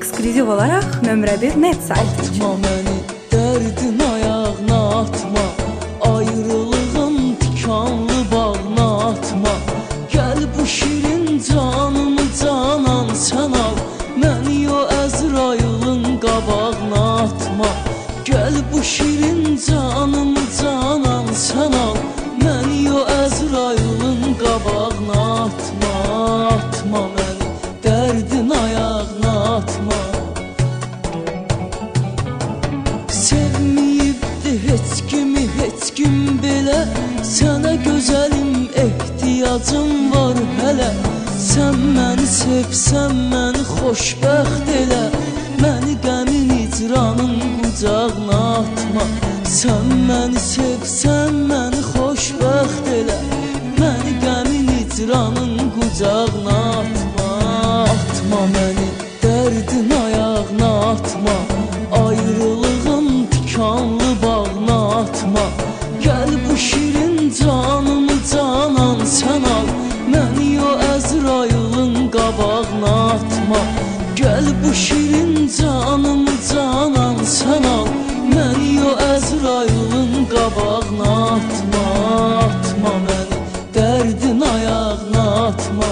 Ekskluziv olaraq nömrə 1 net saytı üçün. Atma məni dərdin ayağına atma, ayrılığın tikanlı bağına atma. Gəl bu şirin canımı canan sən al, məni o Əzrailin qabağına atma. Gəl bu şirin canımı canan sən al, məni o Əzrailin qabağına atma. Atma məni dərdin ayağına atma. Sevməyibdi heç kim belə, sənə gözəlim ehtiyacım var hələ. Sən məni sevsən məni xoşbəxt elə, məni qəmin icranın qucağına atma. Sən məni sevsən məni xoşbəxt elə, məni qəmin icranın qucağına atma. Atma məni dərdin ayağına atma, ayrılığın tikanlı bağına atma. Gəl bu şirin canımı canan sən al, məni o Əzrailin qabağına atma. Gəl bu şirin canımı canan sən al, məni o Əzrailin qabağına atma. Atma məni dərdin ayağına atma.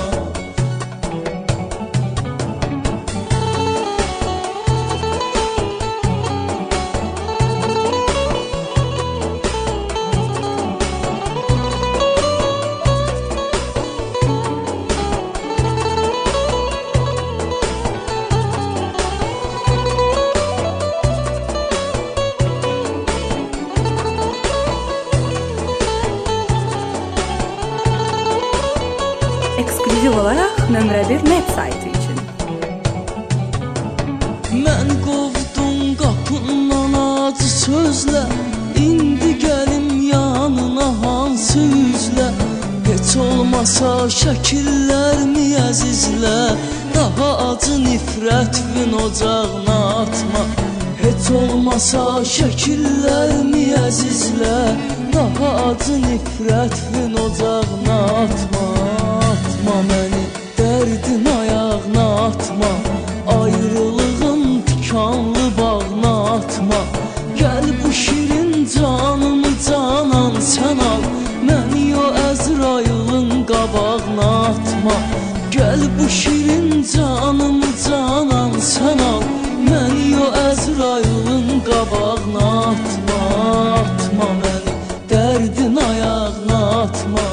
Ekskluziv olaraq nömrə 1 net saytı üçün. Mən qovdum qapından acı sözlə, indi gəlim yanına hansı üzlə. Heç olmasa şəkillərimi əzizlə, daha acı nifrətin ocağına atma. Heç olmasa şəkillərimi əzizlə, daha acı nifrətin ocağına atma. Atma məni dərdin ayağına atma, ayrılığın tikanlı bağına atma. Gəl bu şirin canımı canan sən al, məni o Əzrailin qabağına atma. Gəl bu şirin canımı canan sən al, məni o Əzrailin qabağına atma. Atma məni dərdin ayağına atma.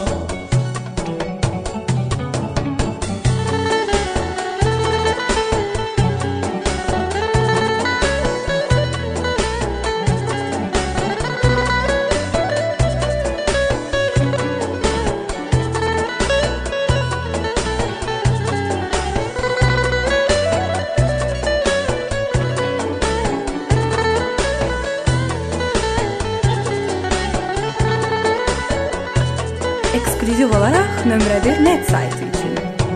Ekskluziv olaraq nömrə 1 net saytı üçün.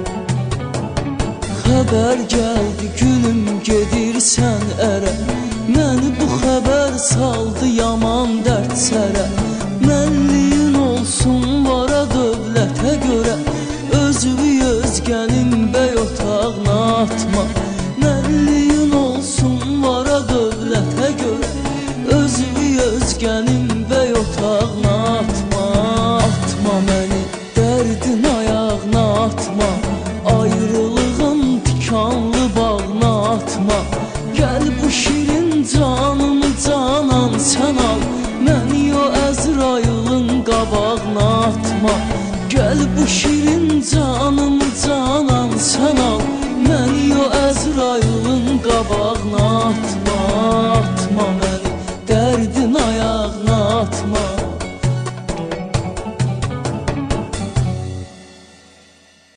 Xəbər gəldi gülüm gedirsən ərə, məni bu xəbər saldı yaman dərd sərə. Mənliyin olsun vara dövlətə görə, özünü özgənin bəy otağına atma. Mənliyin olsun vara dövlətə görə, özünü özgənin bəy otağına atma. Atma məni dərdin ayağına atma, ayrılığın tikanlı bağına atma. Gəl bu şirin canımı canan sən al, məni o Əzrailin qabağına atma. Gəl bu şirin canımı